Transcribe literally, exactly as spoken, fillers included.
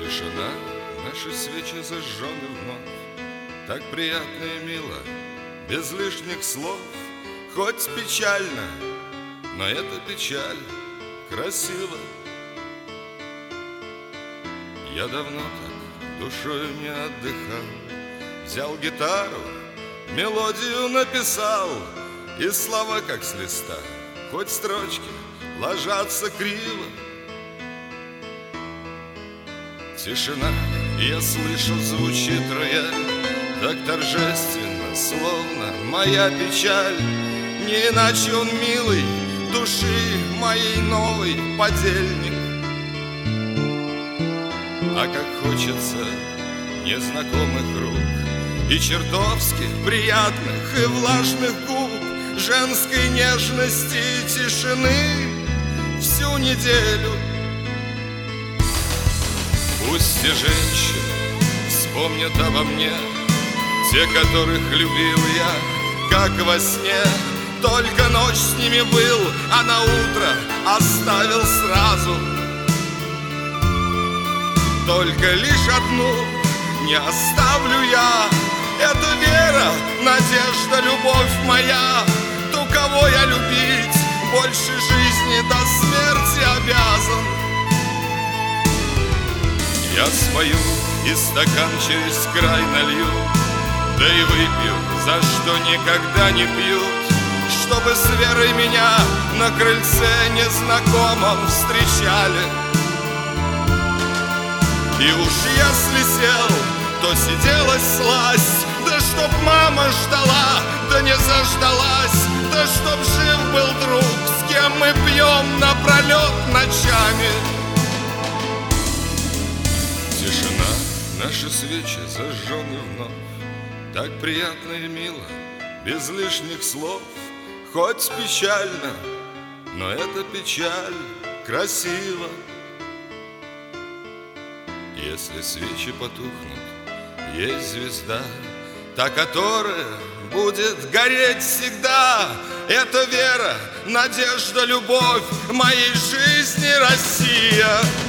Тишина, наши свечи зажжены вновь. Так приятно и мило, без лишних слов. Хоть печально, но эта печаль красива. Я давно так душою не отдыхал. Взял гитару, мелодию написал, и слова как с листа, хоть строчки ложатся криво. Тишина, я слышу, звучит рояль, так торжественно, словно моя печаль. Не иначе он милый, души моей новый подельник. А как хочется незнакомых рук и чертовски приятных и влажных губ, женской нежности и тишины всю неделю. Пусть и женщины вспомнят обо мне, те, которых любил я, как во сне. Только ночь с ними был, а на утро оставил сразу. Только лишь одну не оставлю я. Это вера, надежда, любовь моя. Ту, кого я любить больше жизни до смерти обязан. Я спою и стакан через край налью, да и выпью, за что никогда не пьют, чтобы с верой меня на крыльце незнакомом встречали. И уж если сел, то сиделась сласть, да чтоб мама ждала, да не заждалась, да чтоб жив был друг, с кем мы пьем напролет ночами. Тишина, наши свечи зажжены вновь. Так приятно и мило, без лишних слов. Хоть печально, но эта печаль красива. Если свечи потухнут, есть звезда, та, которая будет гореть всегда. Это вера, надежда, любовь моей жизни, Россия.